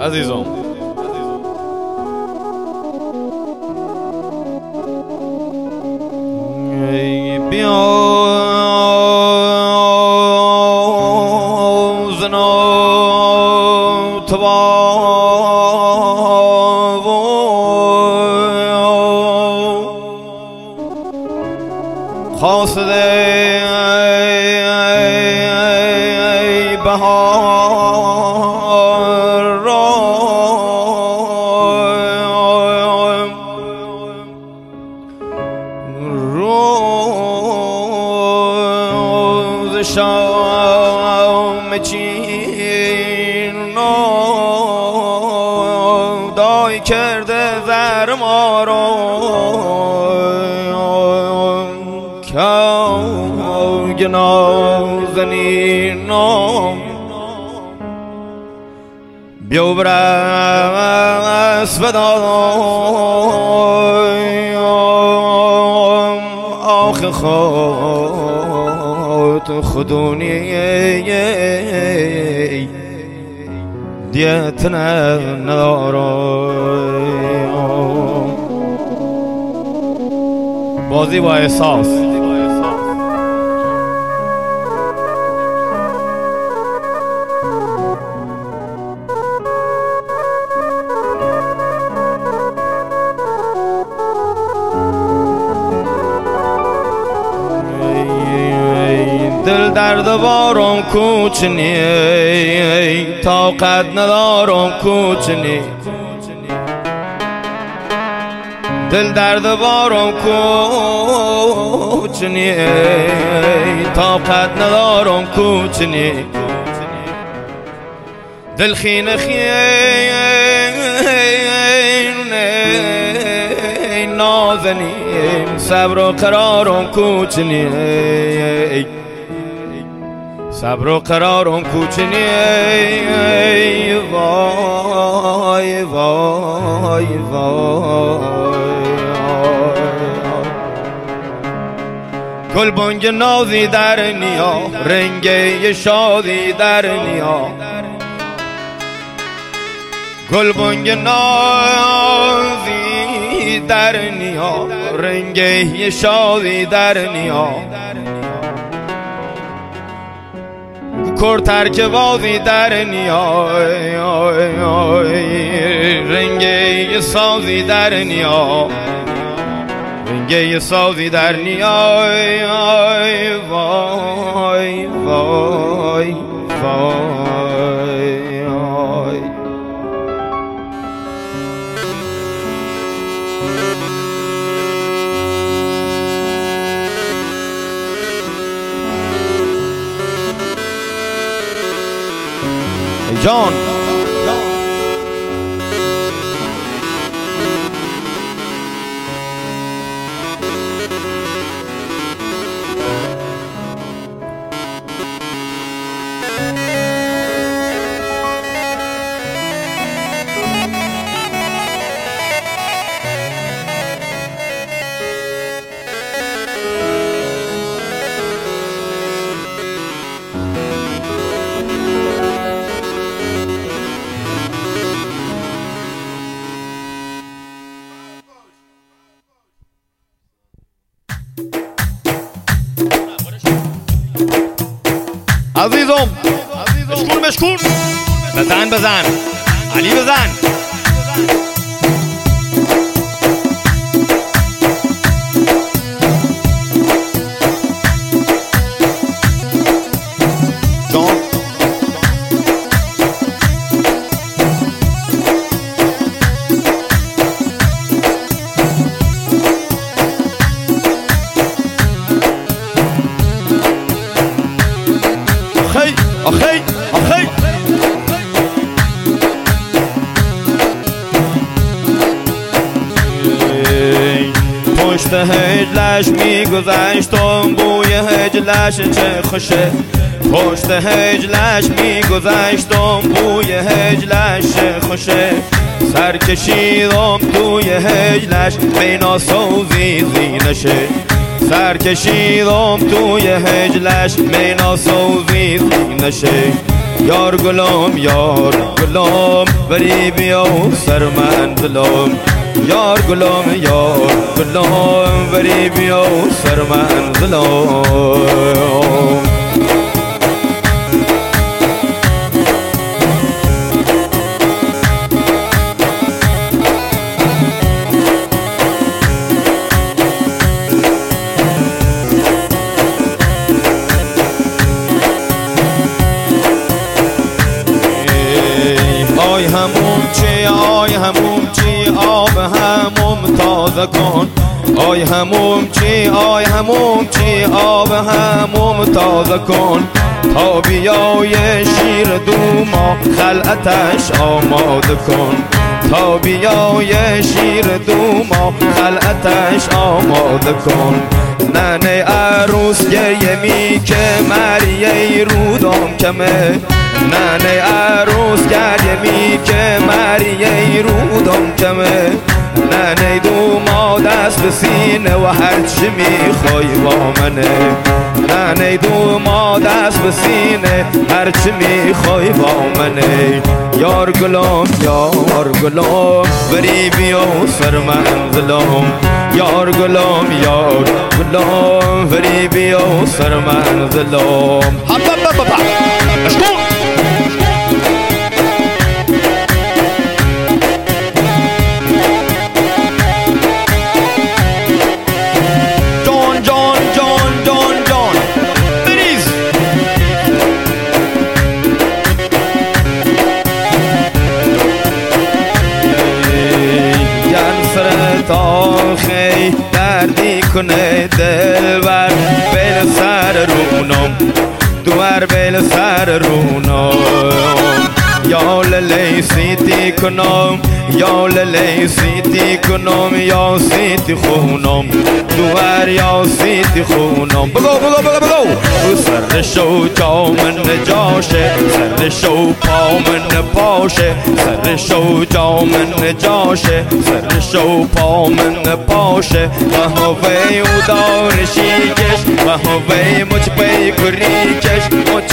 عزیزم. خاصده بهار را روز شام چین دای کرده زر ما را که نازنینم بیا برس بدایم آخ خود خودونی دیت ندارم. بازی با احساس. دل درد بارم کوچنی طاقت ندارم کوچنی دل درد بارم کوچنی طاقت ندارم کوچنی دل خین نازنین صبر و قرارم کوچنی صبر و قرارم کوچنی وای وای وای گلبانگ نازی در نیا رنگه شادی در نیا گلبانگ نازی در نیا رنگه شادی در نیا کرترک بازی در نیا رنگه سازی در نیا رنگه سازی در نیا وای وای وای جان عزیزم مشکون بزن بزن علی بزن جان آخی آخی پشت هجلش میگذشتم بوی هجلش چه خوشه پشت هجلش میگذشتم بوی هجلش چه خوشه سر کشیدم توی هجلش بینا سوزی زینشه سر کشیدم توی هجلش مینا سوزی زینشه یار گلام بری بیا سر منزلم یار گلام بری بیا سر منزلم آی هموم چی آب هموم تازه کن آی هموم چی آب هموم تازه کن تا بیای شیر دوما خلعتش آماده کن تا بیای شیر دوما خلعتش آماده کن ننه عروس گریه می که مریه رودم کمه ننه عروس گریه می که مریه رودم کمه ننه دوما دست به سینه و هرچی میخوای با منه ننه دوما دست به سینه هرچی میخوای با منه یار گلام بری بیا سر منزلم یار گلام بری بیا سر منزلم مشکون جان بریز گر سرت آخی دردی کنه دلبر بیل سر رونم دوار بیل سر رونم یا للی سیتی کنم یا للی سیتی کنم یا سیتی خونم دوار یا سیتی خونم بگو سر شو جا من جاشه سر شو پا من پاشه سر شو جا من جاشه سر شو پا من پاشه مهوی او دارشی کش مهوی مچ پی کری کش مچ